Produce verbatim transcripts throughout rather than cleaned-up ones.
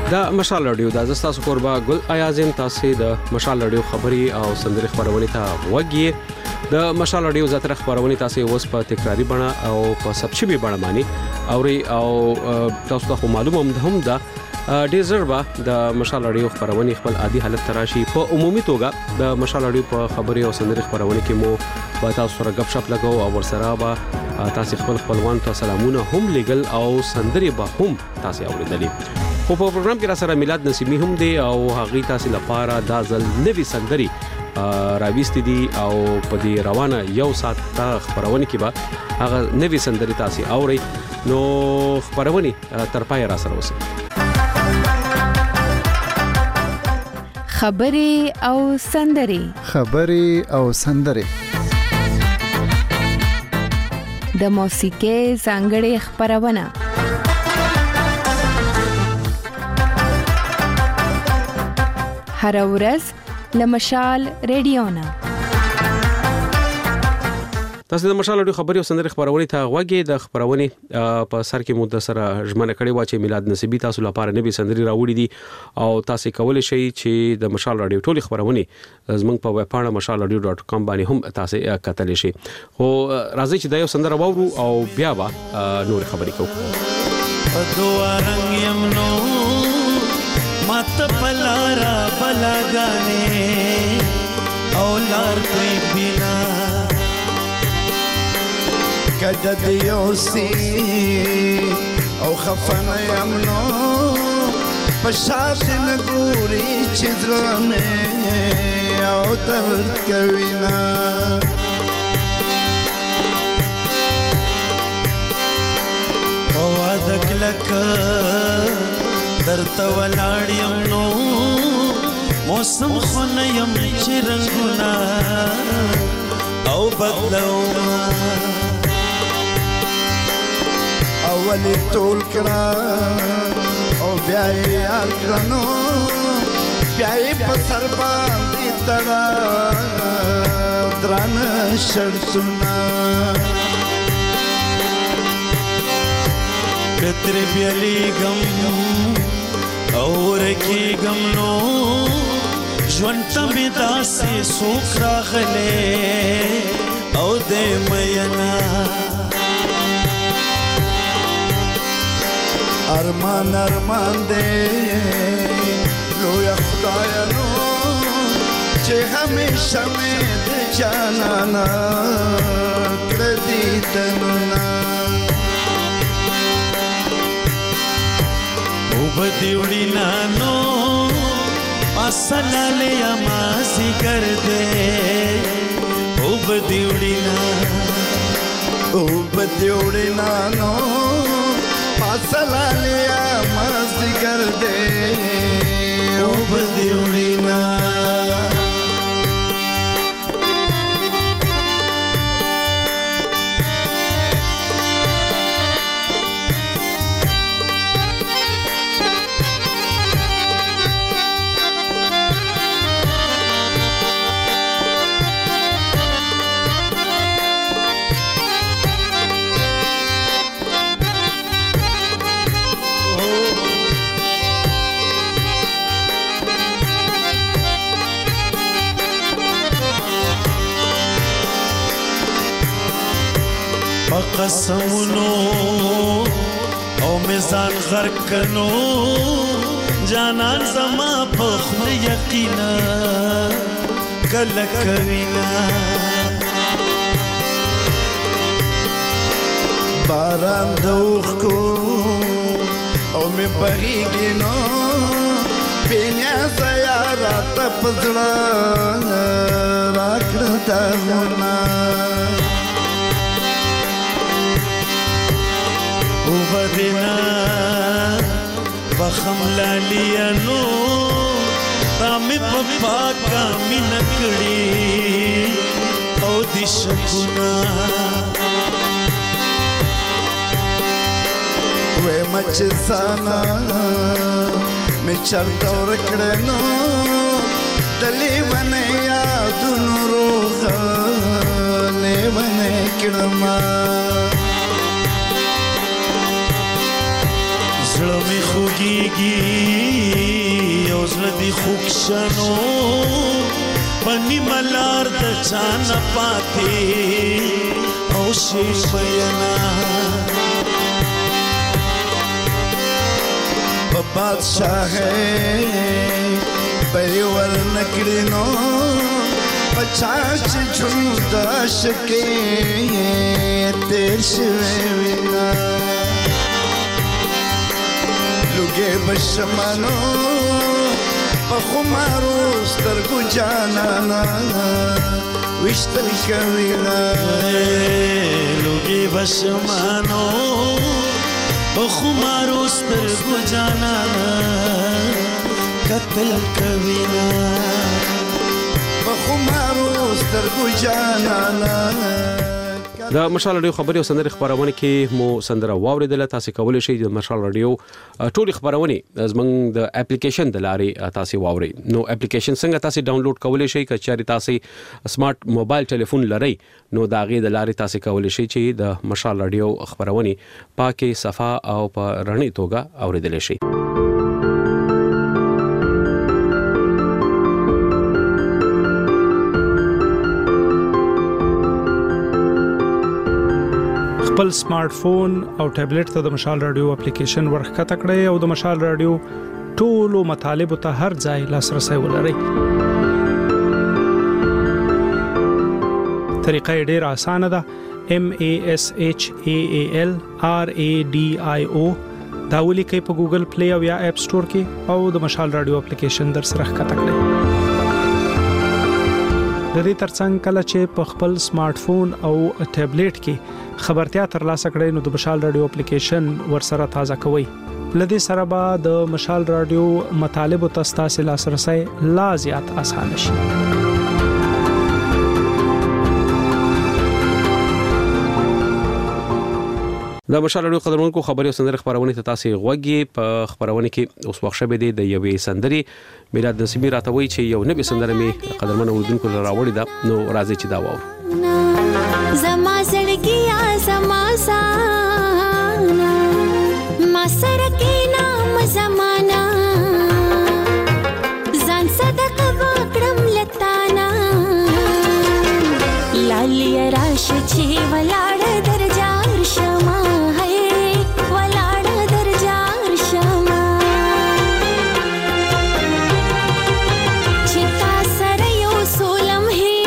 د مشال رادیو د تاسو قربا ګل ایازم تاسو د مشال رادیو خبري او سندري خبرونه ته وګي د مشال رادیو زتر خبرونه تاسو اوس په تکراری بڼه او په سبچبي بڼه باندې اوري او تاسو ته معلومه هم ده ډیزر با د مشال رادیو خبرونه خپل عادي حالت تراشي په عمومي توګه د مشال رادیو په خبري او سندري خبرونه کې مو با تاسو سره غپ شپ لګاو او ورسره با تاسو خپل خپلوان ته سلامونه هم لګل او سندري به هم تاسو اوریدلې خو په پروګرام کې را سره میلاد نسیمی هم دی او هغه تاسو لپاره د ځل نوي سندري راويست دي او په دې روانه یو سات ته خبرونه کې به هغه نوي سندري تاسو اوري نو خبرونه تر پای را سره وسی خبري او سندري خبري او سندري د موسیقي څنګه خبرونه هر ورځ لمشال رادیو نه تاسو د مشال رادیو خبري او سندري خبرونه ته غوږی د خبرونه په سر کې مو سره ژمنه کړې و چې میلاد نصیبی تاسو لپاره نوي سندري راوړي دي او تاسو کولای شئ چې د مشال رادیو ټولي خبرونه زموږ په ویب پاڼه مشال رادیو ډاټ کام باندې هم تاسو کتلی شئ خو راځي چې دا یو سندره واورو او بیا به نور خبرې کوو په دوه رنگ یمنو مات پلارا بلاګانې او لار کوي بنا کده دیوسی او خفن یمنو پشاش نګوري چذرانه او درد کوینا او ادکلک درته ولاړ یم نو موسم خو نه یم چې رنګونه او بدلوما اولی ټول کړه او بیا یې یار کړنو بیا یې په سر باندې تړه درانه شرطونه کتر بیالی غم اور کی غم نو ژوند می داسې سوک راغله او دې مینا ارمان ارمان دې لوی خدای نو چې همیشه مې جانانا کړې تننا بدیوڑی نانو اصلا لیا ماسی کر دے او بدیوڑی نانو او بدیوڑی نانو اصلا لیا ماسی کر دے او بدیوڑی نانو قسمونو او میزان غرق کنو جانان زما په خپل یقینا کله کوینا باران دوخ کو او می بغیږي نو بینیا زیارت پزړه راکړه دغونه وبدنا بخم لاليانو رامي پپا کا مینکڑی او دی شکونا وے مچ سانا می چرتا ورکڑنو دلی ونه یادونو روغ لیونه کړما زړه می خوږ خوږیږي او زړه دې خوږ شنو په نیمه لار د چا نه پاتې او شي مینا په بادشاهۍ پریور نکړي نو پچا چې ژوند د عاشقۍ تېر شوی وینا لوګې بشمانو په خمارو سترګو جانانا وشتل کوینا لوګې بشمانو په خمارو سترګو جانانا قتل کوینا په خمارو سترګو جانانا د مشال رادیو خبري او سندري خبرونه کې مو سندره واوریدله تاسو کولای شئ د مشال رادیو ټول خبرونه زمنګ د اپلیکیشن د لارې تاسو واوري نو اپلیکیشن څنګه تاسو ډاونلوډ کولای شئ کچاري تاسو سمارټ موبایل ټلیفون لرئ نو دا غي د لارې تاسو کولای شئ چې د مشال رادیو خبرونه پاکي صفه او په رڼې توګه اوریدل شي خپل سمارټ فون او ټابلیټ ته د مشال رادیو اپلیکیشن ورخته کړئ او د مشال رادیو ټولو مطالب ته هر ځای لاسرسي ولرئ. طریقه ډېر اسانه ده. M A S H A A L R A D I O دا ولیکئ په ګوګل پلی او یا اپ سٹور کې او د مشال رادیو اپلیکیشن در سره ښکته کړئ. د دې ترڅنګ کله چې په خپل سمارټ فون او ټابلیټ کې خبرتیا ترلاسه کړئ نو د مشال رادیو اپلیکیشن ورسره تازه کوئ. لدې سره به د مشال رادیو مطالب او تاسو لاسرسي لا زیات آسان شي. د مشال رادیو قدرمنکو خبري او سندري خبرونه ته تاسو غوږی په خبرونه کې اوس وخت شوه دی د یوې سندري میلاد نصیبی راتوي چې یو نبي سندره می قدرمن اوردونکو راوړی دا نو راځي چې دا وو زما زړګیا زما سانا ما سره کې نام زمانہ ځان صدق وکړم لتانا لالي راش چې ولاړ درجار شما هي ولاړ درجار شما چې تاسو یو سولم هي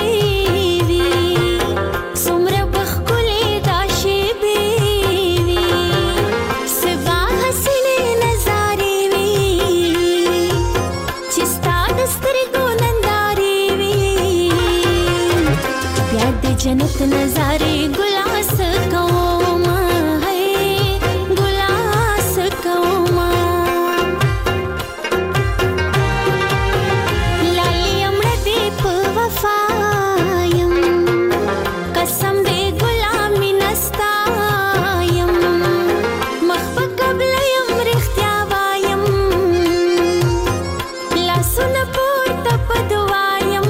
जन्नत नजारे गुलास कौमा है गुलास कौमा लाली अमर दीप वफायम कसम दे गुलामी नस्तायम मखफ कबल यम रिख्तियावायम ला सुन पूर तप दुआयम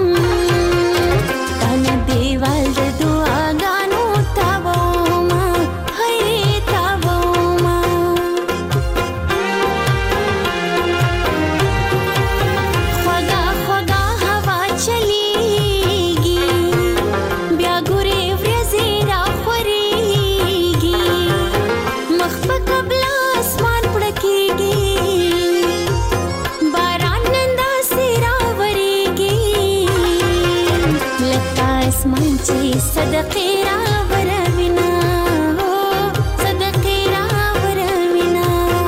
صدقې را وروینا هو صدقې را وروینا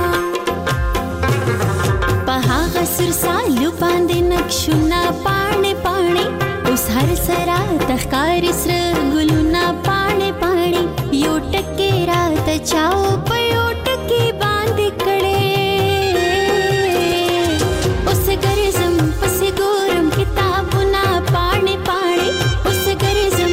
په هغه سر سالو باندې نقشونه پاڼې پاڼې اوس هر سرا تخکار سر ګلونه پاڼې پاڼې یو ټکې را ته چاو په یو ټکې باندې کړې اوس ګرځم پسې ګورم کتابونه پاڼې پاڼې اوس ګرځم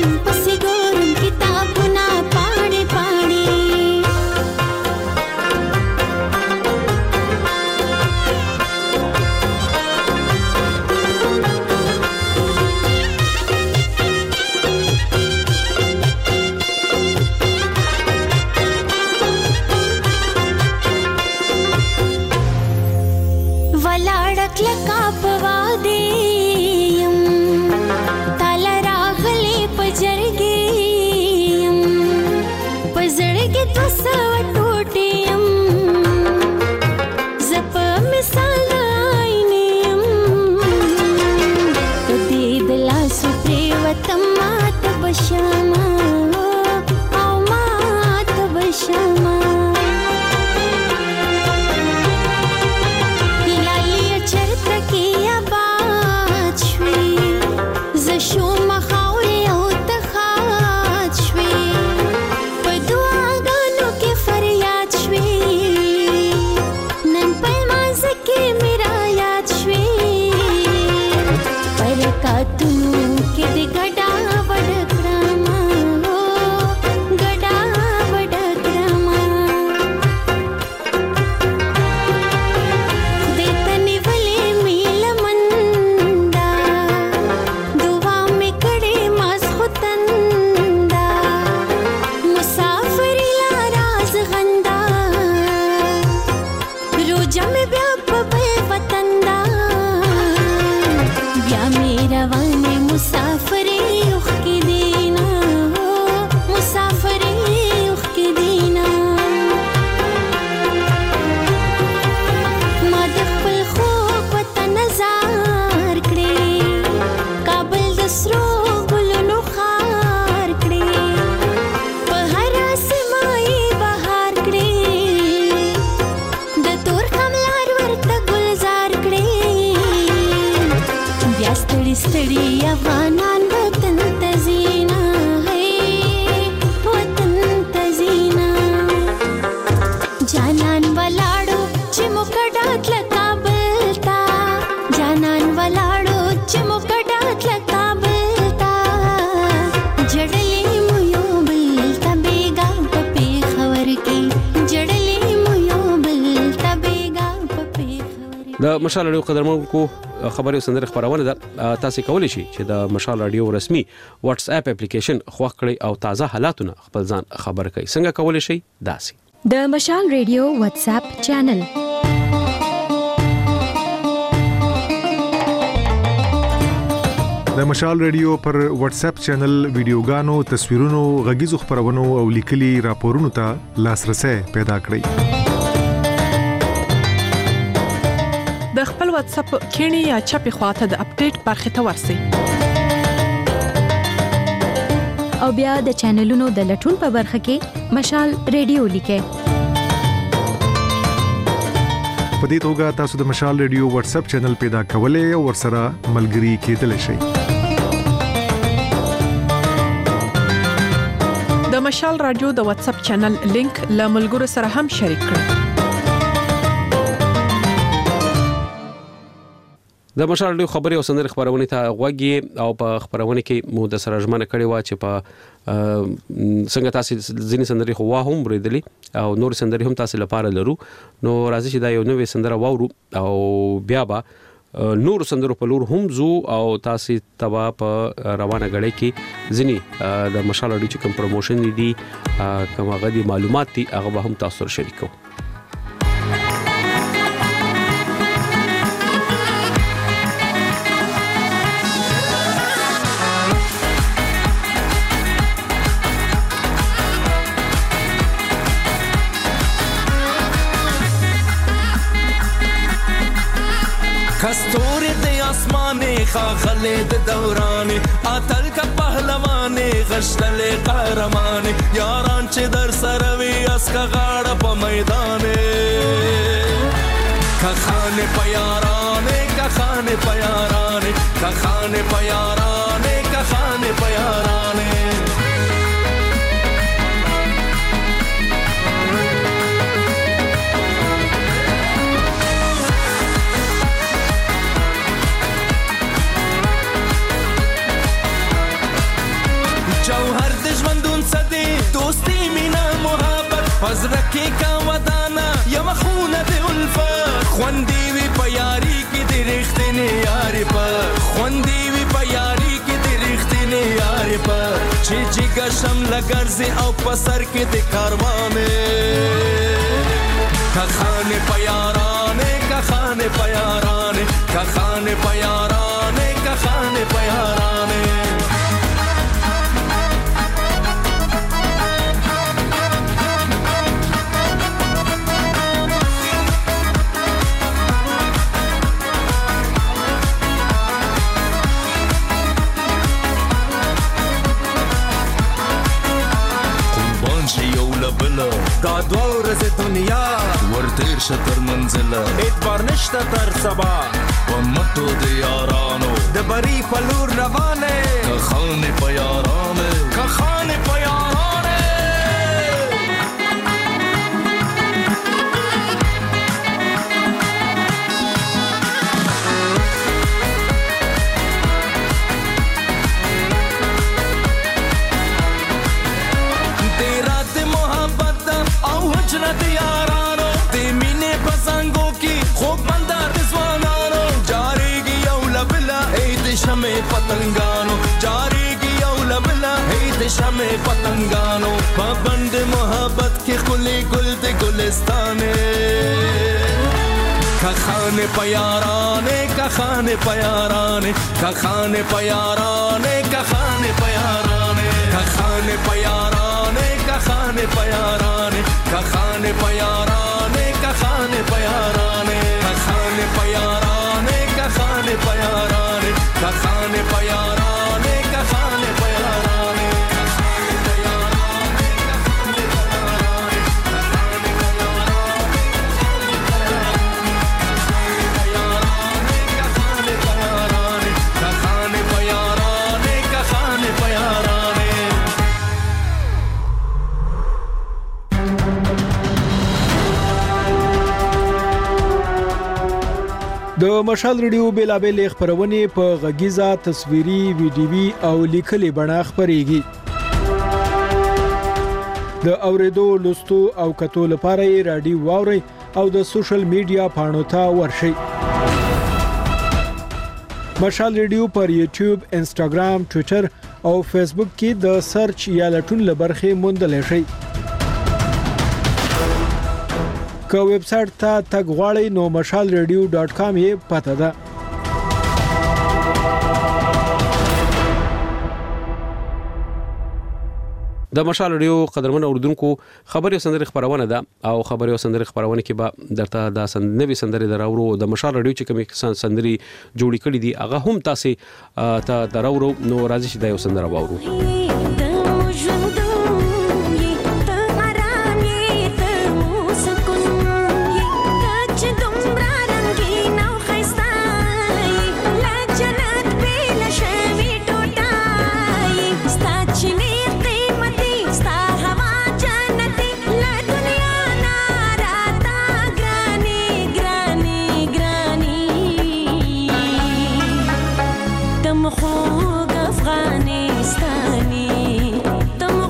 د مشال رادیو قدرمنونکو خبري سندره خبرونه ده تاسو کولی شئ چې د مشال رادیو رسمي واتس اپ اپلیکیشن خوښ کړئ او تازه حالاتونه خپل ځان خبر کړئ. څنګه کولی شئ؟ داسې د مشال رادیو واتس اپ چینل د مشال رادیو پر واتس اپ چینل ویډیوګانو، تصویرونو، غږیزو خبرونو او لیکلي راپورونو ته لاسرسي پیدا کړئ. د خپل واتس اپ کینی یا چپی خواته د اپډیټ برخه ته ورسئ او بیا د چینلونو د لټون په برخه کې مشال رادیو لیکئ. په دې توګه تاسو د مشال رادیو واتس اپ چینل پیدا کولای او ورسره ملګري کېدلی شئ. د مشال رادیو د واتس اپ چینل لینک له ملګرو سره هم شریک کړئ. د مشال رادیو خبري او سندره خبرونه ته غوږی او په خبرونه کې مو د سره ژمنه کړې و چې په څنګه تاسو ځینې سندري خو هم بریدلې او نور سندري هم تاسو لپاره لرو. نو راځي چې دا یو نوې سندره واورو او بیا به نور سندرو په لور هم زو او تاسو تبا په روانه غړې کې ځینې د مشال رادیو چې کوم پروموشن دي کوم غدي معلومات دي هغه هم تاسو سره شریکو. کستوری دی آسمانی خاخلی دی دورانی آتل کا پهلوانی غشتلی قهرمانی یاران چی در سروی از کا غاڑا پا میدانی کا خانی پا یارانی کا خانی پا یارانی کا خانی پا یارانی کا خانی پا یارانی جوهر دشمندون صدی دوستی مینا محبت پزرکی کا ودانا یم خونه دی الفت خوندی وی پیاری کی دی رختنی یاری پر خوندی وی پیاری کی دی رختنی یاری پر چی چی گشم لگرزی او پسر کی دی کاروانه کا خانه پیارانه کا خانه پیارانه کا خانه پیارانه کا خانه پیارانه دا دوه ورځې دنیا ورتیر شه تر منزله اعتبار نشته تر سبا په مټو د یارانو د بری په لور روانه که خانې په یارانه که خانې په یارانه د یارانو د مینې په څنګو کې خوب بندر د ځوانانو جاریږي یو لبله ای د شمې پتنګانو جاریږي یو لبله ای د شمې پتنګانو په بند محبت کې خلی ګل د ګلستانې که خانې په یارانې که خانې په یارانې که خانې په یارانې که خانې په یارانې که خانې په یارانې که خانې په یارانې که خانې په یارانې که خانې په یارانې که خانې په یارانې که خانې په یارانې که خانې په یارانې که خانې په یارانې د مشال ریډیو بیلابل خبرونه په غږیزه تصویري ویډیوي او لیکلي بڼه خبريږي د اوریدو لوستو او کتو لپاره رادیو واوري او د سوشل میډیا پاڼو ته ورشي مشال ریډیو پر یوټیوب انستګرام ټوئیټر او فیسبوک کې د سرچ یا لټون لبرخه موندل شي که ویب سټ ته تګ غواړئ نو مشال ریډیو ډاټ کام یې پته ده د مشال ریډیو قدرمن اوردونکو خبري سندري خبرونه ده او خبري سندري خبرونه کې به درته د سندري سندري دراورو د مشال ریډیو چې کوم سندري جوړی کړي دي هغه هم تاسو ته دراورو نو راځي چې دا یو سندره واورو خوږ افغانستاني تم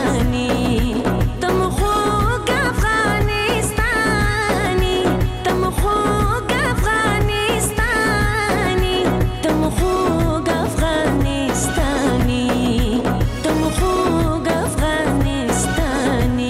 افغانستاني تم خوږ افغانستاني تم خوږ افغانستاني تم خوږ افغانستاني تم خوږ افغانستاني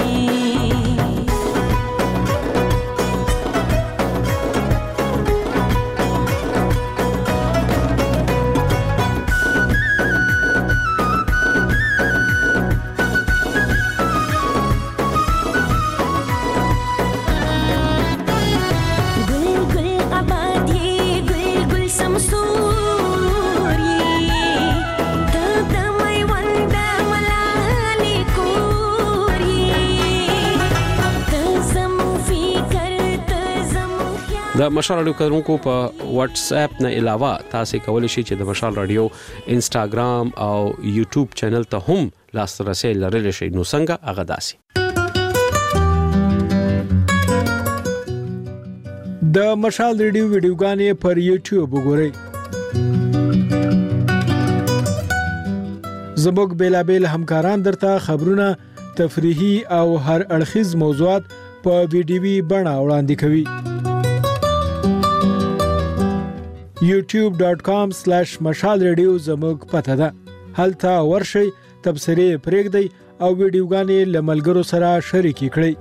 د مشال رادیو کارونکو په واتس اپ نه علاوه تاسو کولی شئ چې د مشال رادیو انستګرام او یوټیوب چینل ته هم لاسرسي لرلی شئ. نو څنګه هغه داسي د مشال رادیو ویډیوګانې پر یوټیوب وګورئ. زموږ بیلابل همکاران درته خبرونه، تفریحي او هر اړخیز موضوعات په ویډیوي بڼه وړاندې کوي. یوټیوب ډاٹ کام سلیش مشال رادیو زموږ پته ده. هلته ورشئ، تبصرې پرېږدئ او ویډیوګانې له ملګرو سره شریکې کړئ.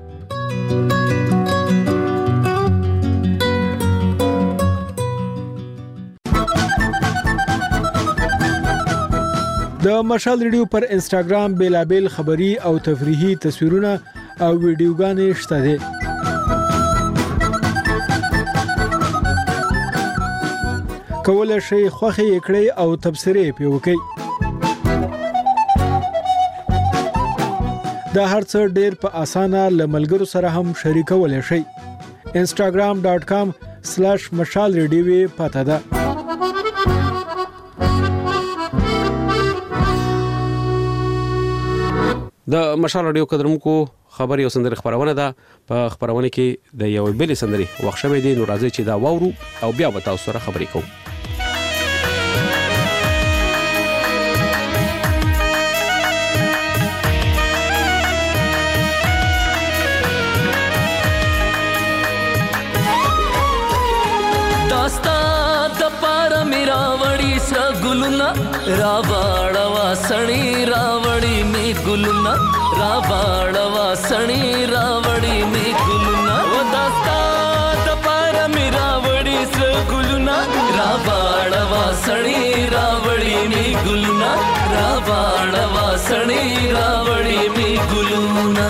د مشال رادیو پر انستګرام بیلابل خبري او تفریحي تصویرونه او ویډیوګانې شته دي. کولای شئ خوښه یې کړئ او تبصرې پې وکړئ. دا هر څه ډېر په اسانه له ملګرو سره هم شریکولی شئ. انستګرام ډاٹ کام سلیش مشال رادیو پته ده. د مشال رادیو قدرمکو خبري او سندري خبرونه ده. په خبرونه کې د یو بل سندري وخت شوه دي. نو راځي چې دا وورو او بیا به تاسو سره خبرې کوو. रावाड़वा सणी रावड़ी में गुलना रावाड़वा सणी रावड़ी में गुलना वो दास्ता दपारा में रावड़ी से गुलना रावाड़वा सणी रावड़ी में गुलना रावाड़वा सणी रावड़ी में गुलना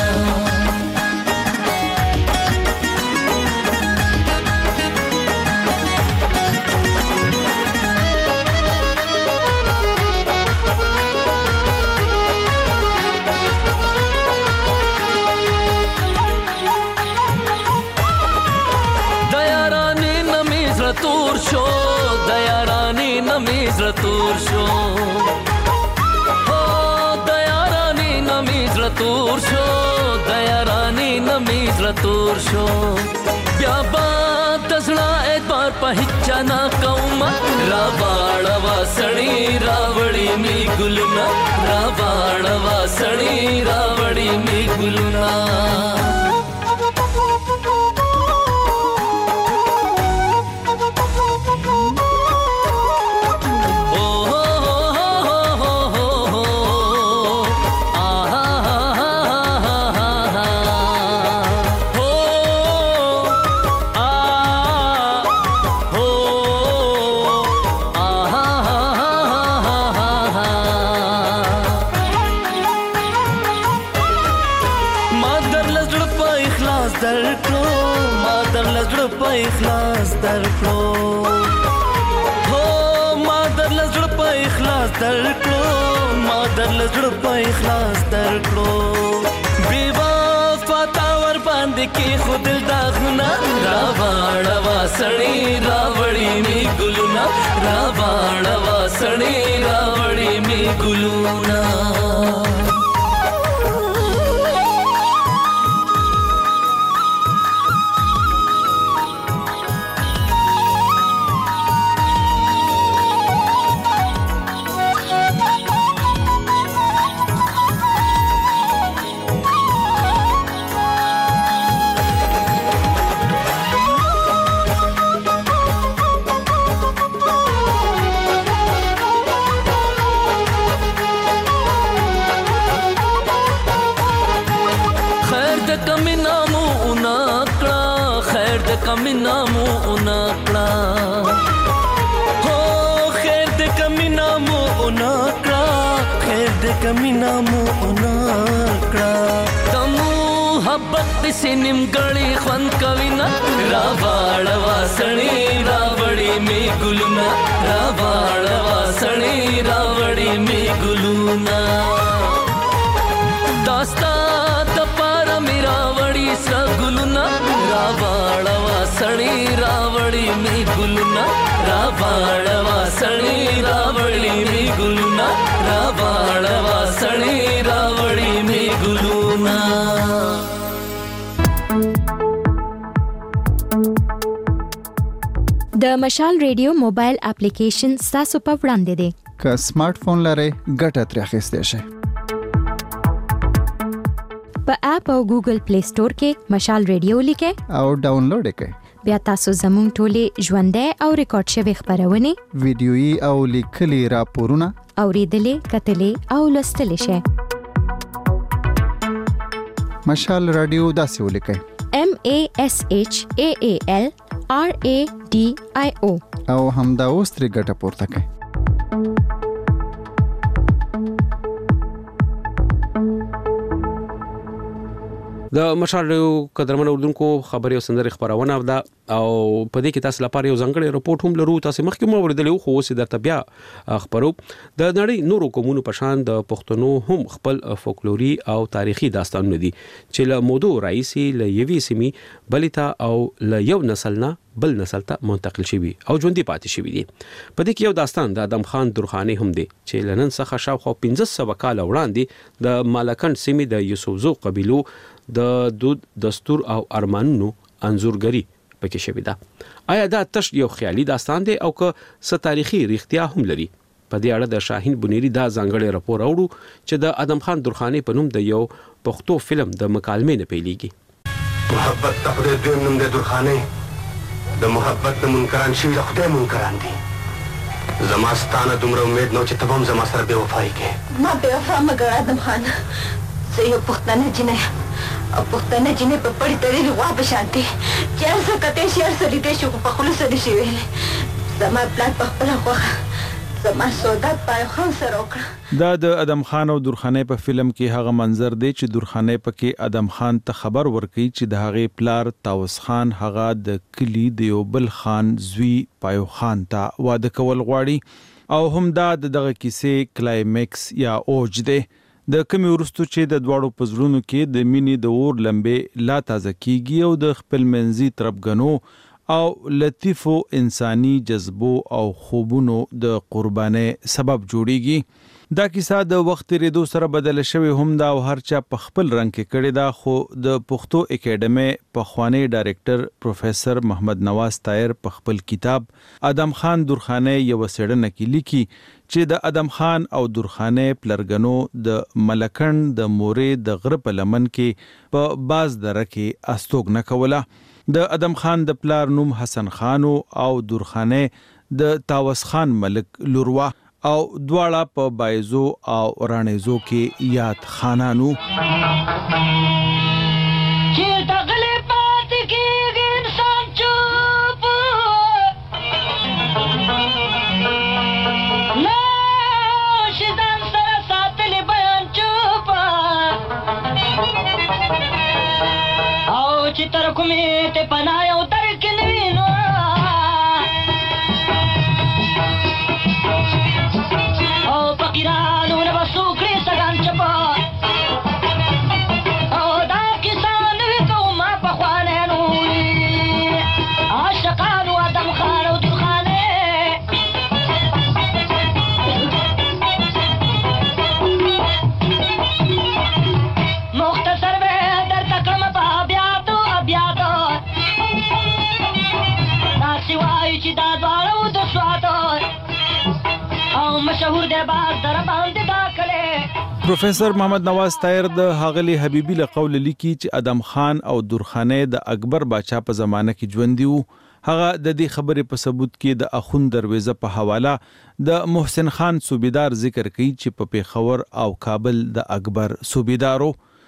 तूर शो दया रानी नमीज रतूर शो हो दया रानी नमीज रतूर शो दया रानी नमीज रतूर शो ब्याबा दसना एक बार पहचा ना कौमा रावाड़वा सड़ी रावड़ी में गुलना रावाड़वा सड़ी रावड़ी में गुलना इखलास दरकलो हो मादर लजड़ पे इखलास दरकलो मादर लजड़ पे इखलास दरकलो बेवफा तावर बांध के खुद दागना रावाड़वा सड़ी रावड़ी में गुलना रावाड़वा सड़ी रावड़ी में गुलना کمینا مو اونکړه هو خیر دې کمینا مو اونکړه خیر دې کمینا مو اونکړه تمو محبت پسې نیمګړی خوند کوي نه راواړه واسڼې راوړې مې ګلونه راواړه واسڼې راوړې مې ګلونه داستا د پاره مې راوړې سره ګلونه راواړه واسڼې راوړې مې ګلونه راواړه واسڼې راوړې مې ګلونه راواړه واسڼې راوړې مې ګلونه د مشال ریډیو موبایل اپلیکیشن تاسو په وړاندې دی که سمارټ فون لرئ ګټه ترې اخیستی شئ په اپ او ګوګل پلی سٹور کې مشال ریډیو لیکئ او ډاونلوډ یې کړئ بیا تاسو زموږ ټولې ژوندۍ او ریکارډ شوي خبرونه ویډیويي او لیکلي راپورونه اوریدلې کتلې او لوستلې شئ مشال رادیو داسې ولیکئ M A S H A A L R A D I O او همدا اوس ترې ګټه پورته کړئ د مشال رادیو قدرمن اوردونکو خبري او سندري خبرونه ده او په دې کې تاسو لپاره یو ځانګړی رپورت هم لرو تاسو مخکې مو ورېدلې خو اوس درته بیا خبرو د نړۍ نورو قومونو په شان د پښتنو هم خپل فولکلوري او تاریخي داستانونه دي چې له مودو راځي له یوې سیمې بلتا او له یو نسل نه بل نسل ته منتقل شوی او ژوندۍ پاتې شوی دي په دې کې یو داستان د ادم خان درخاني هم دی چې لنن څخه شاوخوا پنځه سوه کال وړاندې د مالکند سیمې د یوسفزو قبیلو د دود دستور او ارمانونو انځورګری پکې شوی ده آیا دا تش یو خیالي داستان دی او که څه تاریخي ریښتیا هم لري په دې اړه د شاهین بنيري دا ځانګړی راپور اورو چې د ادم خان درخاني په نوم د یو پښتو فلم د مکالمې نه پیلېږي محبت ته خدای دویم نوم دی درخاني د محبت د منکران شوي د خدای منکران دي زما ستانه دومره امید نو چې ته به هم زما سره بې وفایي کوې ما بې وفا مه ګڼه ادم خان زه یو پښتنه جینۍ او پښتنه جینۍ په پړې تړلې غوا په شان دي چې هر څه کتی شي هر څه لیدی شي خو په خولو څه نشي ویلی زما پلار په خپله خوښه زما سودا په ایوب خان سره وکړه دا د ادم خان او درخانۍ په فلم کې هغه منظر دی چې درخانۍ پکې ادم خان ته خبر ورکړي چې د هغې پلار طاووس خان هغه د کلي د یو بل خان زوی پایو خان ته واده کول غواړي او هم دا د دغه کیسې کلایمکس یا اوج دی د کمی ورستو چې د دواړو پزړونو کې د مینې د اور لمبې لا تازه کیږي او د خپل منځي تربګنو او لطیفو انساني جذبو او خوبونو د قربانۍ سبب جوړیږي دا کیسه د وخت تیریدو سره بدل شوی هم دا او هر چا په خپل رنګ کې کړی دا خو د پښتو اکیډمي پخوانی ډایریکټر پروفیسور محمد نواز طاهر په خپل کتاب ادم خان درخانۍ یو سړنه کې لیکي چې د ادم خان او درخانۍ پلرګنو د ملکند د مورې د غره په لمن کې په باز دره کې استوګ نه کوله د ادم خان د پلار نوم حسن خانو او درخانۍ د طاووس خان ملک لوروا او دواړه په بایزو او رانیزو کې یاد خانانو چې دغلی پاتې کېږي انسان چوپ نه شي ځان سره ساتلی بیان چوپ او چې تر کومې ته پناه یو درک نه وي نو فقیرانو نه به څوک کړي سګان چپه او دا کیسه نوي کوم ما پخوانیانو عاشقانو ادم خان او درخانۍ مختصر به درته کړم په ابیاتو ابیاتو داسې وایي چې دا دواړه د سواتو او مشهور دی باز در باندې داخله پروفیسور محمد نواز طاهر د حاغلی حبیبی له قول لیکي چې ادم خان او درخانۍ د اکبر باچا په زمانه کې ژوند دي هغه د دې خبرې په ثبوت کې د اخوند دروازه په حواله د محسن خان صوبیدار ذکر کوي چې په پیښور او کابل د اکبر صوبیدارو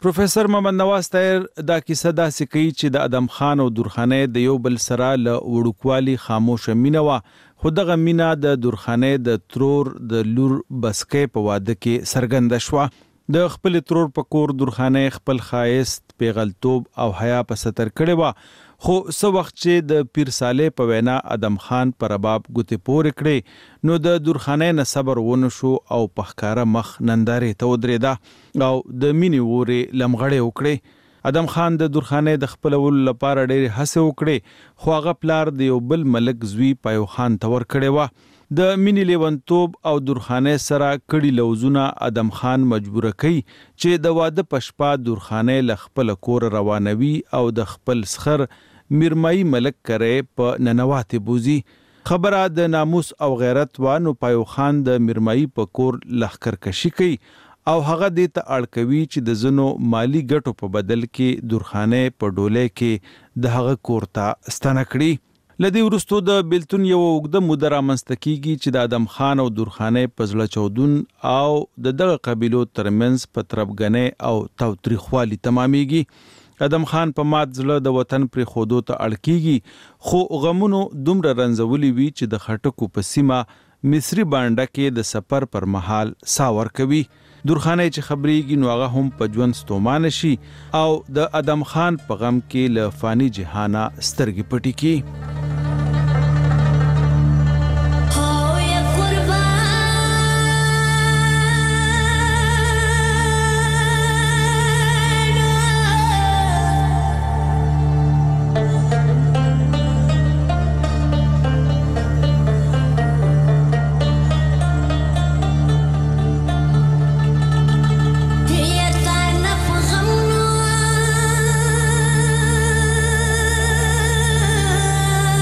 پروفیسور محمد نواز طاهر دا کیسه داسې کوي چې د ادم خان او درخانۍ د یو بل سره له وړوکوالي خاموشه مینه وه، خو دغه مینه د درخانۍ د ترور د لور بسکۍ په واده کې څرګنده شوه. د خپل ترور په کور درخانۍ خپل ښایست، پیغلتوب او حیا په ستر کړې وه، خو څه وخت چې د پیر صالح په وینا ادم خان پر رباب ګوتې پورې کړې نو د درخانۍ نه صبر ونه شو او په ښکاره مخ نندارې ته ودرېده او د مینې وورې لمغړې وکړې. ادم خان د درخانۍ د خپلولو لپاره ډېرې هڅې وکړې، خو هغه پلار د یو بل ملک زوی پیو خان ته ورکړې وه. د مینې لیونتوب او درخانۍ سره کړي لوزونه ادم خان مجبوره کوي چې د واده په شپه درخانۍ له خپله کوره روانوي او د خپل سخر میرمایي ملک کرې په ننواتې بوزي. خبره د ناموس او غیرت وه، نو پیو خان د میرمایي په کور لښکرکشي کوي او هغه دې ته اړ کوي چې د ځینو مالی ګټو په بدل کې درخانۍ په ډولۍ کې د هغه کور ته ستنه کړي. له دې وروستو د بیلتون یوه اوږده موده رامنځته کیږي چې د ادم خان او درخانۍ په زړه چاودون او د دغه قبیلو ترمنځ په تربګنۍ او تاوتریخوالي تمامیږي. ادم خان په مات زړه د وطن پرې خودو ته اړ کیږي، خو غمونو دومره رنځولي وي چې د خټکو په سیمه مصري بانډه کې د سفر پر مهال سا ورکوي. درخانۍ چې خبرېږي نو هغه هم په ژوند ستومانه شي او د ادم خان په غم کې له فاني جهانه سترګې پټې کړي. Yeah.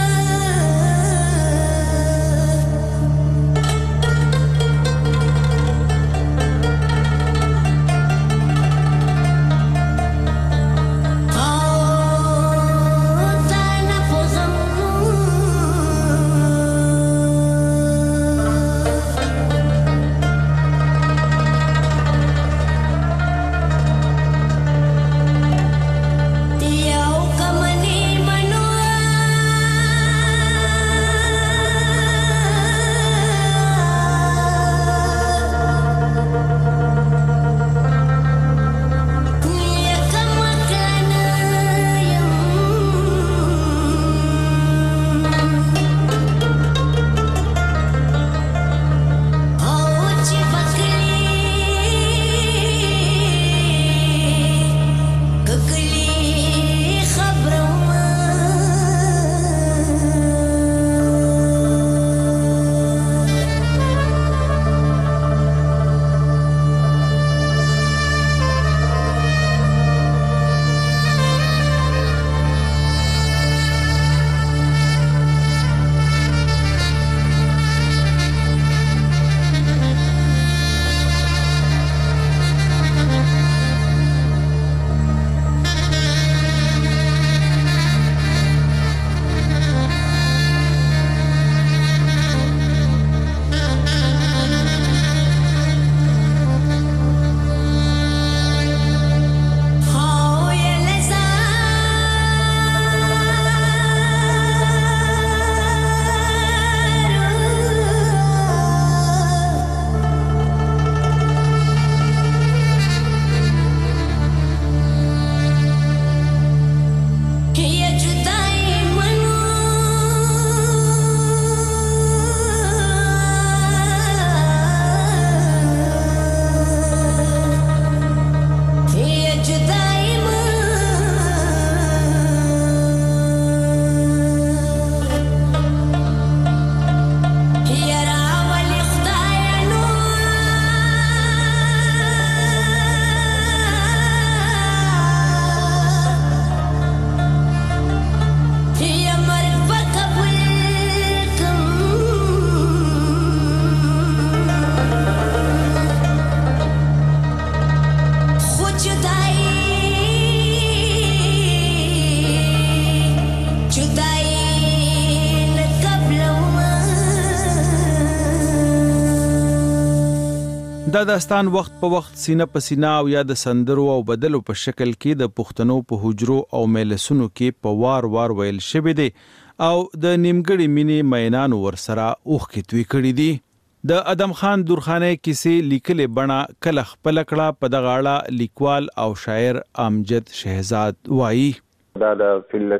داستان وخت په وخت سینه په سینه او یا د سندرو او بدلو په شکل کې د پښتنو په حجرو او مجلسونو کې په وار وار ویل شوی دی او د نیمګړي مینې مینانو ورسره اوښکې توی کړي دي. د ادم خان درخانۍ کیسې لیکلې بڼه کله خپله کړه په دغه اړه لیکوال او شاعر امجد شهزاد وایي. دا د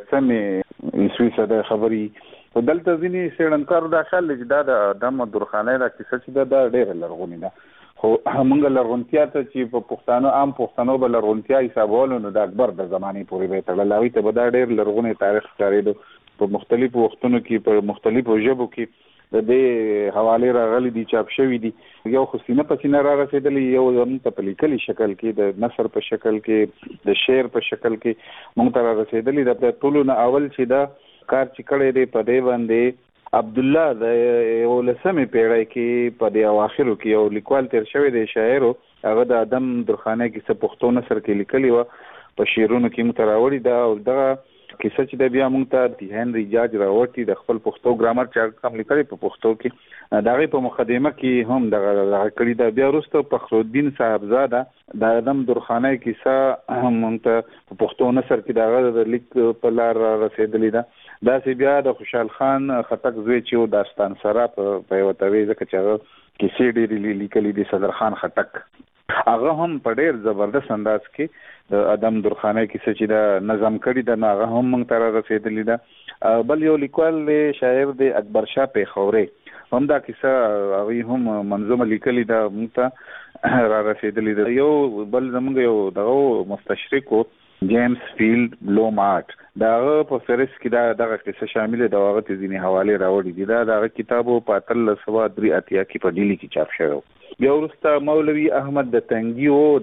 فلسفې عیسوي صدې خبري په دلته ځینې څېړنکارو دا خیال لري چې دا د ادم درخانۍ دا کیسه چې ده دا ډېره لرغونې ده، خو موږ لرغونتیا ته چې په پښتانه عام پښتنو به لرغونتیا حسابولو نو د اکبر د زمانې پورې به یې تړل، هغوی ته به دا ډېر لرغونی تاریخ ښکارېده. په مختلفو وختونو کې په مختلفو ژبو کې د دې حوالې راغلي دي، چاپ شوي دي. یو خو سینه په سینه را رسېدلي، یو زموږ ته په لیکلي شکل کې د نثر په شکل کې د شعر په شکل کې موږ ته را رسېدلي. د ټولو نه اول چې دا کار چې کړی دی په دې باندې عبدالله د یولسمې پیړۍ کې په دې اواخرو کې یو لیکوال تیر شوی دی شاعر، هغه د ادم درخانۍ کیسه پښتو نثر کې لیکلې وه، په شعرونو کې موږ ته راوړې ده. او دغه کیسه چې د بیا موږ ته د هنري جاج راوړي د خپل پښتو ګرامر چې هم لیکلي په پښتو کې، د هغې په مقدمه کې هم دغه دغه کړي ده. بیا وروسته فخرالدین صاحبزاده د ادم درخانۍ کیسه موږ ته په پښتو نثر کې د هغه د لیک په لار رسېدلې ده. داسې بیا د خوشحال خان خټک زوی چې و داستان سرا په یوه توی ځکه چې هغه کیسې ډېرې لیکلي دي، صدر خان خټک، هغه هم په ډېر زبردست انداز کې د ادم درخانۍ کیسه چې دا نظم کړي ده نو هغه هم موږ ته را رسېدلې ده. بل یو لیکوال دی شاعر دی اکبر شاه پیښوري، هم دا کیسه هغوی هم منظومه لیکلې ده، موږ ته را رسېدلې ده. یو بل زموږ یو دغه مستشرق و جیمز فیلډ بلومارټ، د هغه په فهرست کې دا دغه کیسه شامله ده، هغه ته ځینې حوالې راوړي دي. دا د هغه کتاب په اتلس سوه درې اتیا کې په ډیلي کې چاپ شوی. بیا وروسته مولوي احمد د تنګي و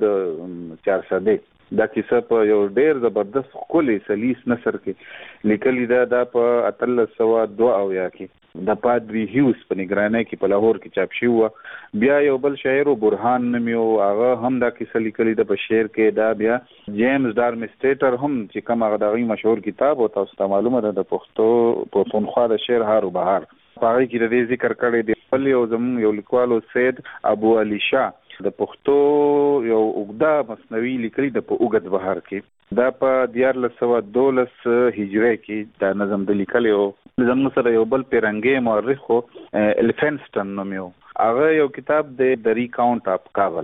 د چارسدې، دا کیسه په یو ډېر زبردست ښکلی سلیس نثر کې لیکلې ده. دا په اتلس سوه دوه اویا کې د پادري هیوز په نگرانۍ کې په لاهور کې چاپ شوی وه. بیا یو بل شاعر برهان نومي و، هغه هم دا کیسه لیکلې ده په شعر کې. دا بیا جیمز ډارمسټیټر هم چې کوم هغه د هغوی مشهور کتاب او تاسو ته معلومه ده د پښتو پښتونخوا د شعر هار و بهار، په هغې کې د دې ذکر کړی دی. بل یو زموږ یو لیکوال سید ابو علي شاه د پښتو یو اوږده مصنوي لیکلي ده په اوږد بهار کې، دا په دیارلس سوه دولس هجرۍ کې دا نظم د لیکلی و. زموږ سره یو بل پیرنګی مورخ و الفنسټن نومي و، هغه یو کتاب دی د ریکاونټ اف کابل،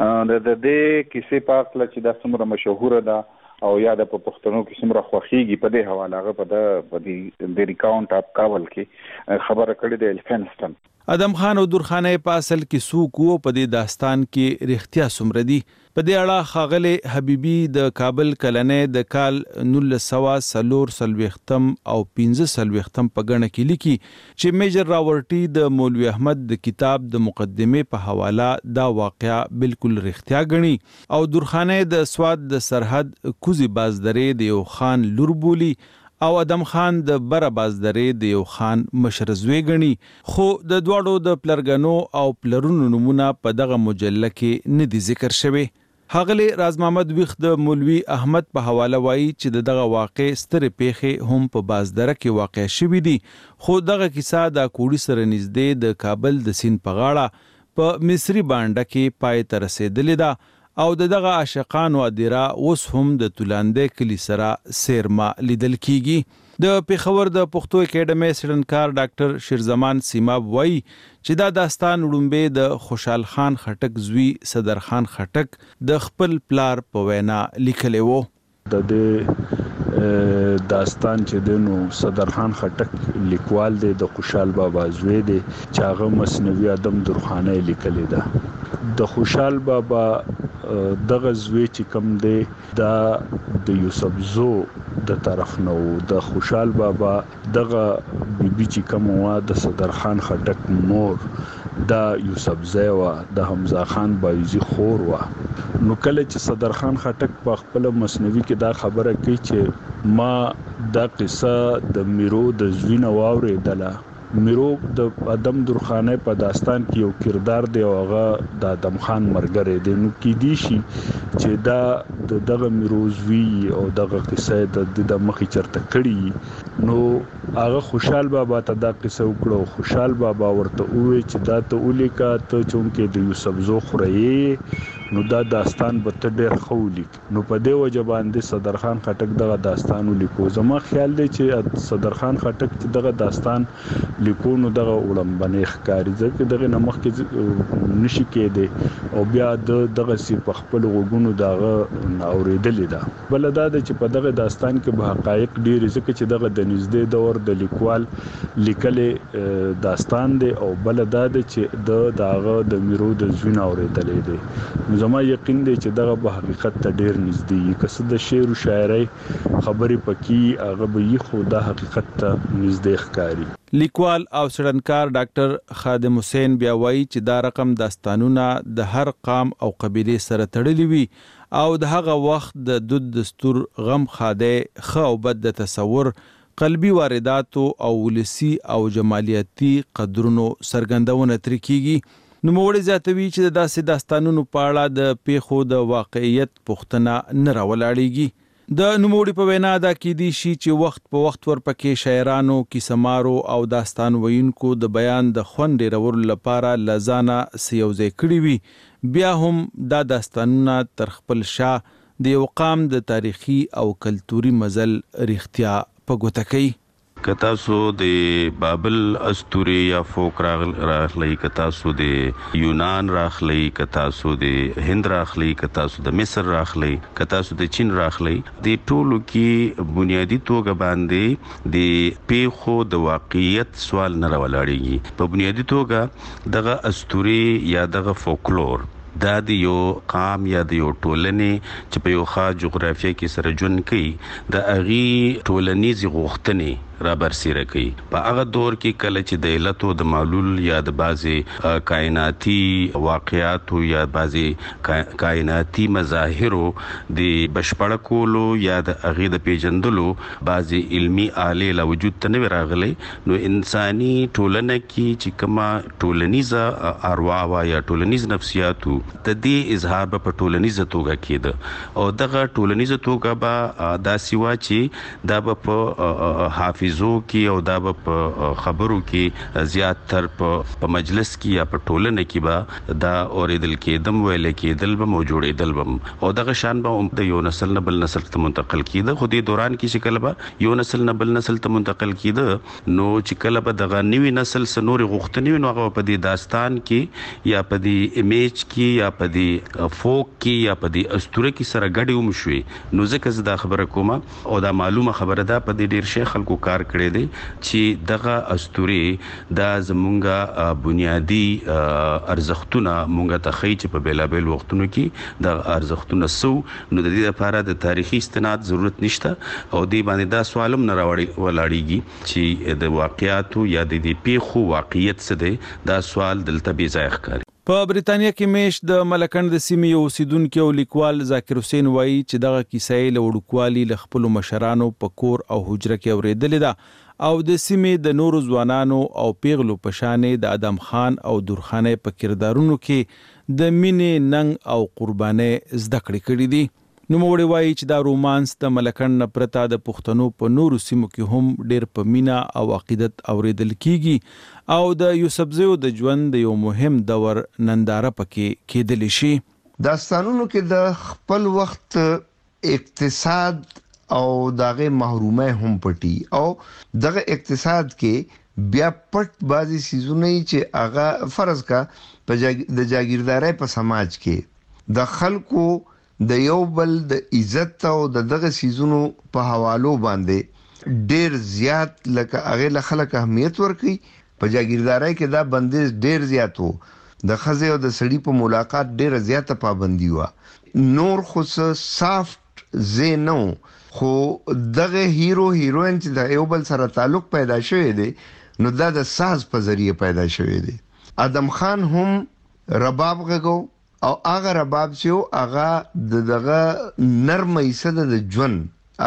د دې کیسې په هکله چې دا څومره مشهوره ده او یا د په پښتنو کې څومره خوښېږي په دې حواله هغه په د د ریکاونټ اف کابل کې خبره کړې ده الفنسټن. ادم خان او درخانۍ په اصل کې څوک وو، په دې داستان کې رښتیا څومره دي؟ په دې اړه ښاغلی حبیبي د کابل کلنۍ د کال نولس سوه څلور څلوېښتم او پنځه څلوېښتم په ګڼه کې لیکي چې میجر راورټي د مولوي احمد د کتاب د مقدمې په حواله دا واقعه بالکل رښتیا ګڼي او درخانۍ د سوات د سرحد کوزي بازدرې د یو خان لور بولي او ادم خان د بره بازدرې د یو خان مشر زوی ګڼي. خو د دواړو د پلرګنو او پلرونو نومونه په دغه مجله کې نه دي ذکر شوي. ښاغلی راز محمد ویخ د مولوي احمد په حواله وایي چې د دغه واقع سترې پیښې هم په بازدره کې واقع شوي دي، خو دغه کیسه د کوړي سره نږدې د کابل د سیند په غاړه په مصري بانډه کې پای ته رسېدلې ده او د دغه عاشقانو ادیره اوس هم د تولاندې کلي سره سیرما لیدل کیږي. د پېښور د پښتو اکیډمۍ څېړنکار ډاکټر شیرزمان سیماب وایي چې دا داستان وړومبی د خوشحال خان خټک زوی صدر خان خټک د خپل پلار په وینا لیکلی و. د دې داستان چې دی نو صدر خان خټک لیکوال دی، د خوشحال بابا زوی دی چې هغه مصنوي ادم درخانۍ لیکلی ده. د خوشحال بابا دغه زوی چې کوم دی دا د یوسف زو د طرف نه و. د خوشحال بابا دغه بیبي چې کوم وه د صدر خان خټک مور دا یوسف زی وه، د حمزه خان بایزي خور وه. نو کله چې صدر خان خټک په خپل مصنوي کې دا خبره کوي چې ما دا قصه د میرو د زوی نه واورېدله. میرو د ادم درخانۍ په داستان کې یو کردار دی او هغه د ادم خان ملګری دی، نو کیدای شي چې دا د دغه میرو زوی او دغه قصه د د مخې چرته کړي. نو هغه خوشحال بابا ته دا قصه وکړو. خوشحال بابا ورته ووی چې دا ته ولیکا ته چونکې د یوسف زو خوري نو دا داستان به ته ډېر ښه ولیک. نو په دې وجه باندې صدرخان خټک دغه داستان ولیکو. زما خیال دی چې صدرخان خټک چې دغه داستان لیکو نو دغه وړاندې ښکاري ځکه دغه نمخ کې نشي کېده او بیا د دغه سی په خپل غوګونو دغه اوریدلې ده. بل دا چې په دغه داستان کې به حقایق ډېر ځکه چې دغه د نږدې دور د لیکوال لیکلې داستان دی او بل دا چې د دغه د میرو د ژوند اوریدلې دی. نو زما یقین دی چې دغه په حقیقت ته ډېر نږدې کسه د شعر او شاعرۍ خبرې پکې هغه به خو د حقیقت ته نږدې ښکاري. لیکوال او سړنکار ډاکټر خادم حسین بیا وایي چې دا رقم داستانونه د هر قام او قبیله سره تړلي وي او د هغه وخت د دود دستور غم خاده خو او بد د تصور قلبي واردات او ولسی او جمالیاتي قدرونو سرګندونه تر کیږي. نو موږ زیاتوي چې داسې داستانونو په اړه د پیښو د واقعیت پوښتنه نه راولاړيږي. د نوموړي په وینا دا کېدی شي چې وخت په وخت ورپکې شاعرانو کیسمارو او داستان ویونکو د بیان د خوند ډیرولو لپاره لزانه سیوځای کړي وي. بیا هم دا داستانونه تر خپل شا د یو قام د تاریخي او کلتوري مزل رښتیا په ګوته کوي. کتا سو د بابل اسطوري یا فوک راخلی، کتا سو د یونان راخلی، کتا سو د هند راخلی، کتا سو د مصر راخلی، کتا سو د چین راخلی. د ټولو کې بنیادی توګه باندې د پیښو د واقعیت سوال نه راولاړيږي. په بنیادی توګه دغه اسطوري یا دغه فولکلور دا د یو قام یا د یو ټولنې چې په یو خاص جغرافیه کې سره ژوند کوي د اغي ټولنیز غوښتنې را برسیره کوي. په هغه دور کې کله چې د علتو د معلول یا د بعضي کائناتي واقعاتو یا بعضي کائناتي مظاهرو د بشپړ کولو یا د اغي د پیژندلو بعضي علمی آلې له وجود ته نه راغلي، نو انساني ټولنه کې چې کومه ټولنیزه اروا یا ټولنیز نفسیاتو د دې اظهار په ټولنیزه توګه کېده او دغه ټولنیزه توګه به دا سیوا چې دا په حافظ زو کې او دا په خبرو کې زیات تر په مجلس کې یا په ټولنه کې به دا اوریدل کېدم ویل کېدل به موجودېدل بم او دغه شان به د یو نسل نه بل نسل ته منتقل کېده. خو دې دوران کې چې کله به یو نسل نه بل نسل ته منتقل کېده نو چې کله به دغه نوی نسل سنور غوښتنې نو هغه په دې داستان کې یا په دې امیج کې یا په دې فوک کې یا په دې اسطوره کې سره ګډ وم شوي. نو ځکه زه دا خبره کوم او دا معلومه خبره ده په دې ډیر شي خلکو کار کړی دی چې دغه اسطوري دا زمونږه بنیادی ارزښتونه مونږه ته خی چې په بیلابل وختونو کې د ارزښتونه سو نو د دې لپاره د تاریخي استناد ضرورت نشته او دې باندې دا سوالم نه راوړي ولاړیږي چې د واقعیاتو یا د دې پیښو واقعیت څه دی. دا سوال دلته بې ځای ښکاري. په بریتانیا کې میش د ملکند د سیمې یو اوسیدونکو او لیکوال ذاکر حسین وایي چې دغه کیسه له وړوکوالي له خپل مشرانو په کور او حجره کې اورېدلې ده او د سیمې د نورو ځوانانو او پیغلو په شانې د ادم خان او درخانې په کردارونو کې د مینې ننګ او قربانۍ زده کړې کړې دي. نوموړی وایي چې دا رومانس د ملکند نه پرته د پښتنو په نورو سیمو کې هم ډېر په مینا او عقیدت اورېدل کیږي او د یوسفزیو د ژوند د یو مهم دور ننداره پکې کېدلی شي. داستانونو کې د خپل وخت اقتصاد او دغه محرومه هم پټي او دغه اقتصاد کې بیا پټ بازي سيزونه چې هغه فرض کا په د جاگیردارۍ په سماج کې د خلکو د یو بل د عزت او د دغه سيزونو په حوالو باندې ډیر زیات لکه هغه له خلک اهمیت ورکي. په جاگیردارۍ کې دا بندیز ډیر زیات وو. د خزه او د سړي په ملاقات ډیر زیاته پابندي و. نور خو سافت زینو خو دغه هیرو هیروین چې د یو بل سره تعلق پیدا شوی دی نو دا د ساز په ذریعه پیدا شوی دی. ادم خان هم رباب غږو او هغه رباب چې هغه دغه نرمه ایسه د ژوند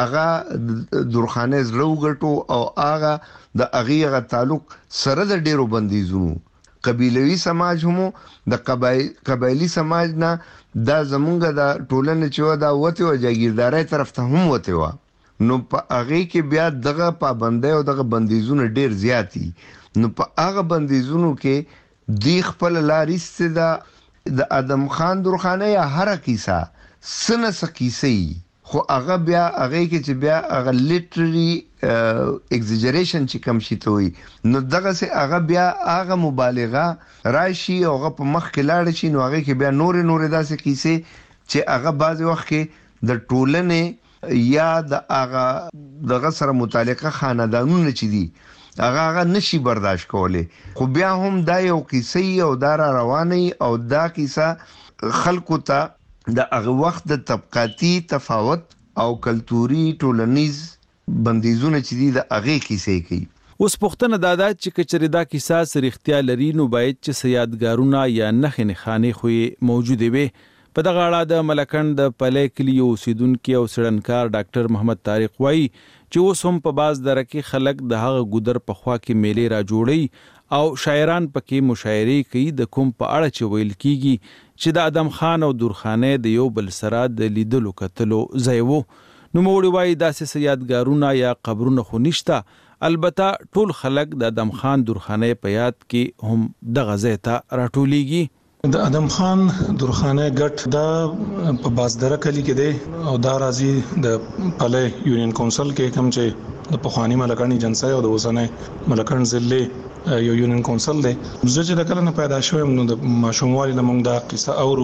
هغه درخانه زلو غټو او هغه د هغه تعلق سره د ډیرو بندیزونو قبیلوي سماج هم د قبایلی سماج نه دا زمونږ د ټولنې چې دا وته او جاگیردارۍ طرف ته هم وته و. نو په هغه کې بیا دغه پابندۍ او دغه بندیزونه ډیر زیاتی. نو په هغه بندیزونو کې دی خپل لارې ست د ادم خان درخانه یا هر کیسه سنه سکیسي خو هغه بیا هغه کې چې بیا هغه لیټرري ایگزیجریشن چې کم شي ته وي نو دغه سه هغه بیا هغه مبالغه راشي او هغه په مخ کې لاړ شي نو هغه کې بیا نور نور داسې کیسه چې هغه بعض وخت کې د ټولنې یا د هغه دغه سره متعلقه خاندانونه چې دي هغه هغه نشي برداشت کوله. خو بیا هم دا یو کیسه او دا رواني او دا کیسه خلکو ته د هغه وخت د طبقاتي تفاوت او کلتوري ټولنیز بندیزونه چې دي د هغه کیسې کوي. اوس پښتنه دادا چې کچری دا کیسه سریختیا لري نو باید چې سیادګارونه یا نخې نخانه خو موجوده وي. په دغه اړه د ملکند د پلې کلیو اوسیدونکو او سړنکار ډاکټر محمد طارق وایي چې اوس هم په باز درکې خلک د هغه ګودر په خوا کې میلې را جوړي او شاعران پکې مشاعري کوي د کوم په اړه چې ویل کیږي چې د ادم خان او درخانه د یو بل سره د لیدلو کتلو ځای وو. نو موړي وایي داسې سیادګارونه یا قبرونه خو نشته، البته ټول خلک د ادم خان درخانه په یاد کې هم دغه ځای ته راټولېږي. د ادم خان درخانه ګټ دا په بازدره کلی کې دی او دا راځي د پلې یونین کونسل کې کوم چې د پخوانی ملکانی جنسای او د اوسنۍ ملکان ضلع یو یونین کونسل دی. زه چې د کله نه پیدا شوم نو د ماشوموالي نه موږ دا قصه اورو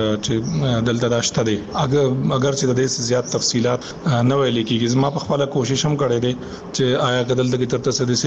چې دلته داشته دی اگر اگر چې د دې زیات تفصيلات نه ویل کېږي. زما په خپل کوشش هم کړی دی چې آیا کدل د تر څه د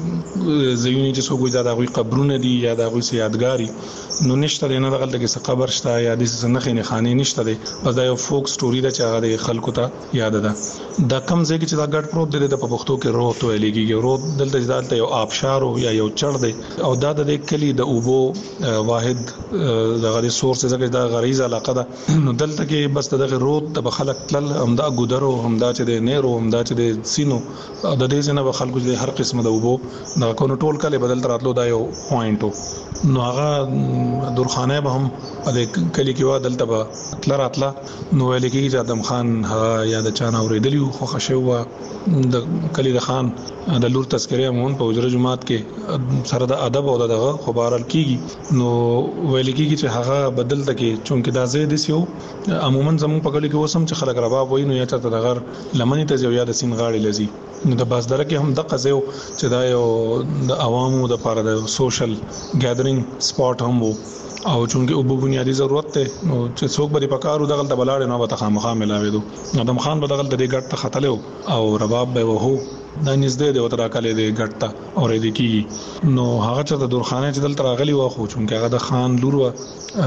زینې چې څوک وي دا غوي قبرونه دي یا دا غوي یادګاری نو نشته نه دغه د قبر شته یا د سنخې نه خاني نشته دی. بس دا یو فوک سټوري ده چې هغه د خلکو ته یاد ده. دا کم ځای کې چې دا ګډ پروت دی د پښتو کې روت ویل کېږي. روت دلته دلته یو آبشار یا یو چړ دی او دا د کلی د اوبو واحد دغه سورس زګه دا غریزه علاقه ده. نو دلته کې بس دغه روت د خلک تل همدا ګودرو همدا چې د نیرو همدا چې د سینو د دې څخه به خلکو د هر قسمه د اوبو د کونو ټول کله بدل تراتلو دا یو پوینټو نو هغه درخانه به هم د کلی کې وا دلته به تل راتله نو ویل کېږي چې ادم خان یا د چانه اوریدلی خو خشوه د کلی د خان د لور تذکره مون په وجره جماعت کې سره د ادب او دغه خبرال کیږي نو ویل کېږي چې هغه بدل تکي چونکه دا زید سیو عموما زمون په کلی کې وسم چې خلک رباب وای نو یا ته د غر لمنې ته یو یاد سین غاړي لذي نو د بازدره کې هم د قزیو چې دا یو د عوامو د لپاره د سوشل ګیدرینګ سپاټ هم وو او چونګه او بنیادی ضرورت ته نو چې څوک به پکارو دغه ته بلاړ نه وته خامخا ملاوي دو ادم خان به دغه د ګټ ته خطلو او رباب به وو دا نږدې دی وتر کله دی ګټ ته اورې دی کی نو هغه چې د درخانه چې دلته راغلی و خو چونګه هغه د خان لور و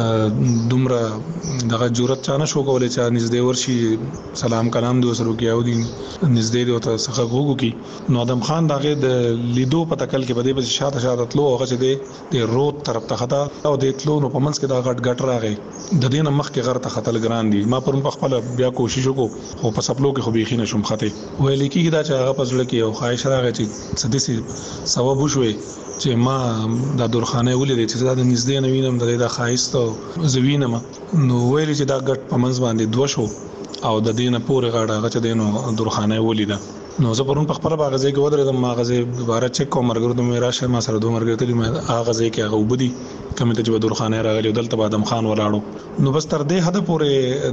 دومره دغه جرأت چانه شو کولای چې نږدې ورشي سلام کلام دی سره کیاو دي نږدې دی وته څخه وګو کی نو ادم خان دغه د لیدو په تکل کې بده په شاته شاته تلو هغه چې دی د روت طرف ته خطا او د تلو نو په منځ کې دا غټ غټ راغی د دې نه مخ کې غر ته خطل ګران دي. ما پرون په خپل بیا کوشش وکړو خو په سپلو کې خو بيخي نشم خطه ویل کېږي دا چې هغه پزړه کې یو خواهش راغی چې سدسي ثواب وشوي چې ما د درخانه ولې چې دا د نږدې نوینم د د خایست او زوینم نو ویل چې دا ګټ په منځ باندې دوه شو او د دینه پورې غاړه غچ دینو درخانه ولیدا نو زه پرون په خپل باغزه کې ودرېدم ما غزه دوباره چک کوم مرګ د میرا شه ما سره دوه مرګ ته ما هغه ځای کې هغه وبدي کوم ته چې درخانه راغلی دلته ادم خان ولاړو نو بس تر دې حد پورې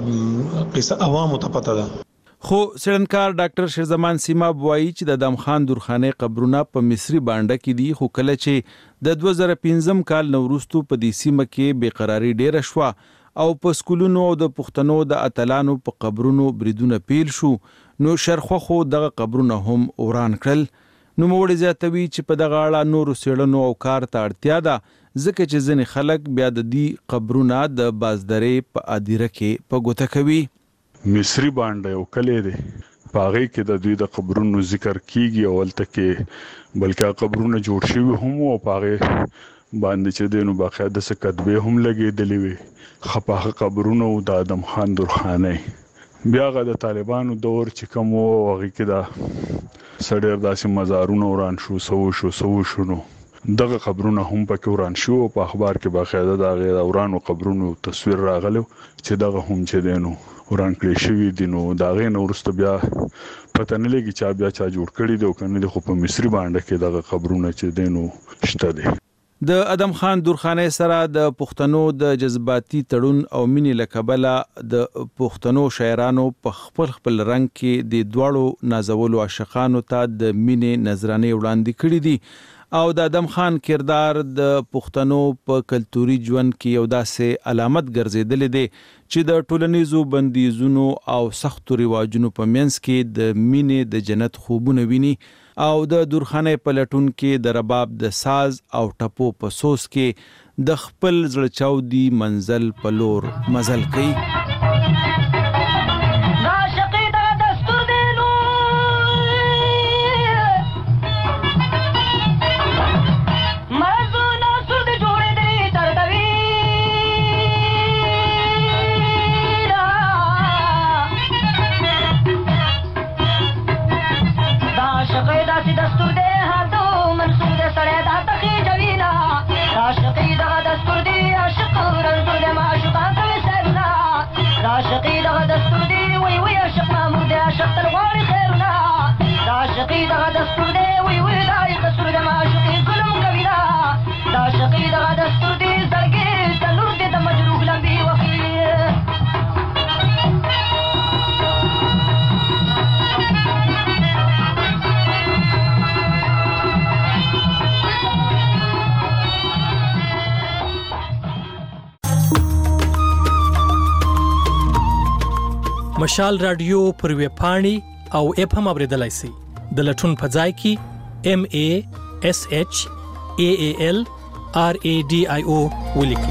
دا قصه عوامو ته پته ده. خو سړنکار ډاکټر شیرزمان سیما بوایي چې د ادم خان درخانه قبرونه په مصری بانډه کې دي خو کله چې د دوه زره پنځم کال نوروستو په دې سیمه کې بیقراری ډیره شوه او په سکولونو او د پښتنو د اتلانو په قبرونو بریدونه پیل شو نو شرخه خو دغه قبرونه هم وران کړل. نو موړي زیاتوي چې په دغه اړه نور سیړنو او کار ته اړتیا ده ځکه چې ځنې خلک بیا د دې قبرونه د بازدرې په ادیره کې په ګوته کوي. مصری باندې او کله دي پاغه کې د دوی د قبرونو ذکر کیږي او ولته کې بلکې قبرونه جوړ شوی هم او پاغه باندې چې دینو باقاعده څه کتبه هم لګېدلې وي خپاخه قبرونو د ادم خان درخانه بیا غا د طالبانو دور چې کوم وغه کې دا سړیر داسې مزارونه وران شو سو شو سو شنو دغه قبرونه هم پکې وران شو په اخبار کې باقاعده دا غیر ورانو قبرونو تصویر راغلو چې دغه هم چې دینو وران کړی شوی دي نو دا غي نو ورسته بیا پته نه لګي چې بیا چا جوړ کړی دی او کنه د خو په مصری باندې کې دغه خبرونه چې دینو شته دي. د ادم خان درخانۍ سره د پښتنو د جذباتي تړون او مینې لکبله د پښتنو شاعرانو په خپل خپل رنگ کې د دواړو نازولو عاشقانو ته د مینې نظرانه وړاندې کړې دي او د ادم خان کردار د پښتنو په کلتوري ژوند کې یو داسې علامت ګرځیدل دي چې د ټولنیزو بندیزونو او سختو رواجونو په منځ کې د مینې د جنت خوبونه ویني او د درخانۍ په لټون کې د رباب د ساز او ټپو په سوس کې د خپل زړه چاودي منزل په لور مزل کوي. مشال رادیو پر ویب پاڼې او اپ هم اوریدلای شئ. د لټون په ځای کې ام ای اس ایچ ای ای ال آر ای ډي آی او ولیکئ.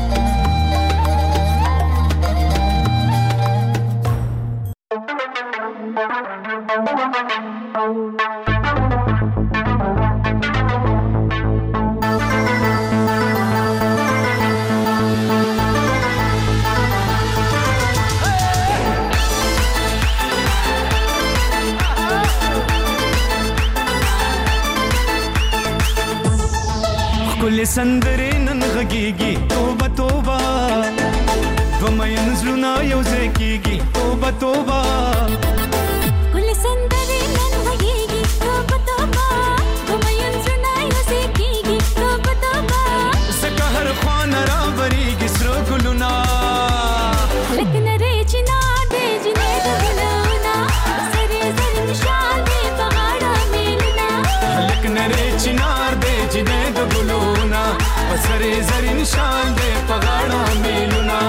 سندرې نن غږیږي توبه توبه ومین زړونه یو ځای کېږي توبه توبه ګل سندرې نن غږیږي توبه توبه ومین زړونه یو ځای کېږي توبه توبه ځکه هر خوا نه راوریږي سره ګلونه لکه نری چنار دی جنې د ګلونه سرې زرې نشان دی په غاړه میلونه لکه نری چنار دی جنې د ګلونه سرې زرې نشان دی په غاړه میلونه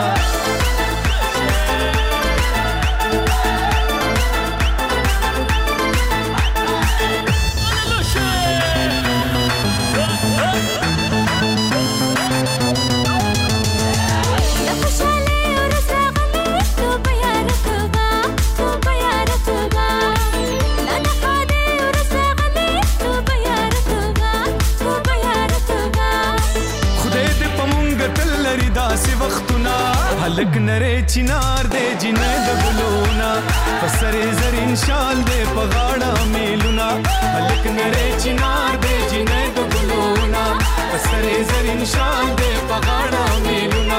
هلک نری چنار دی جنې د ګلونه په سرې زرین شال دی په غاړه میلونه هلک نری چنار دی جنې د ګلونه په سرې زرین شال دی په غاړه میلونه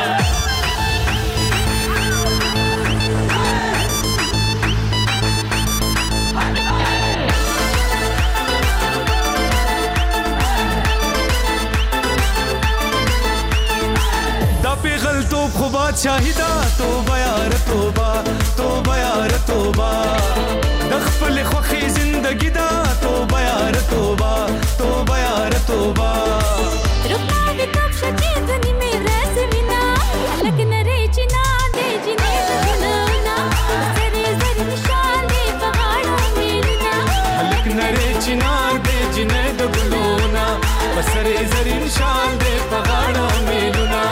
خو بادشاہی دا توبه یار توبه توبه یار توبه د خپل خوخي زندگی دا توبه یار توبه توبه یار توبه رکا دې کب شچې دني مې رسوینا لکه نری چنا دې جنې د ګلونه سرې زرې نشان دې په غاړه میلونه لکه نری چنا دې جنې د ګلونه سرې زرې نشان دې په غاړه میلونه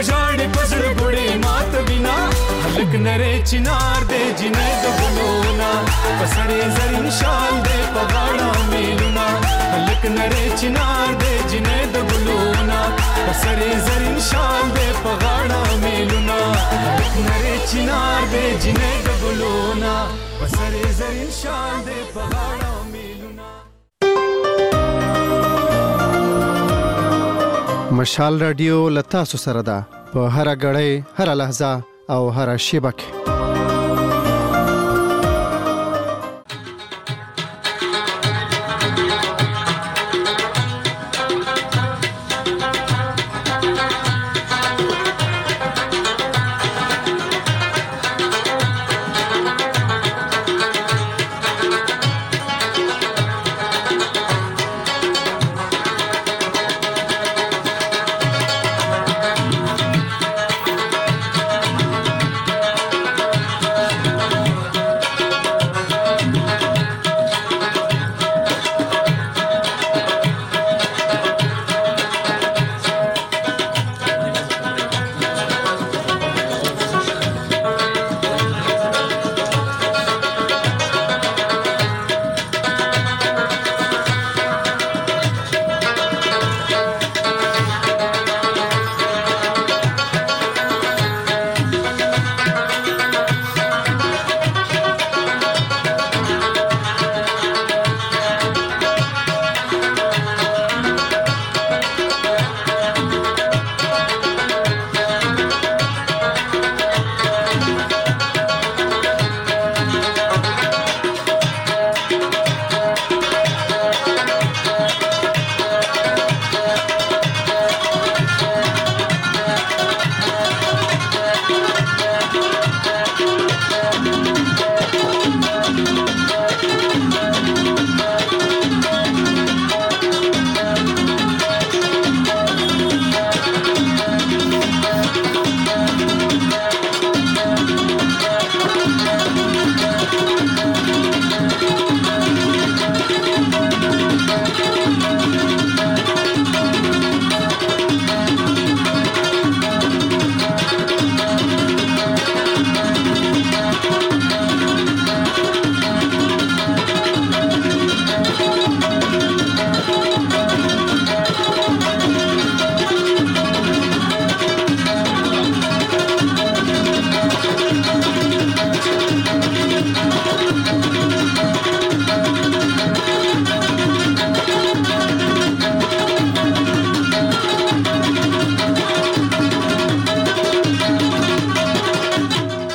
پژاړې پزړ ګړې مات بنا هلک نری چنار دې جنې د ګلونا پسړې زرین شال دې په غاړه میلونا هلک نری چنار دې جنې د ګلونا پسړې زرین شال دې په غاړه میلونا هلک نری چنار دې جنې د ګلونا پسړې زرین شال دې په غاړه مشال رادیو لتا سو سره ده په هر غړې هر لحظه او هر شیبه کې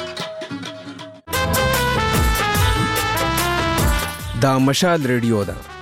دا مشال ریډیو ده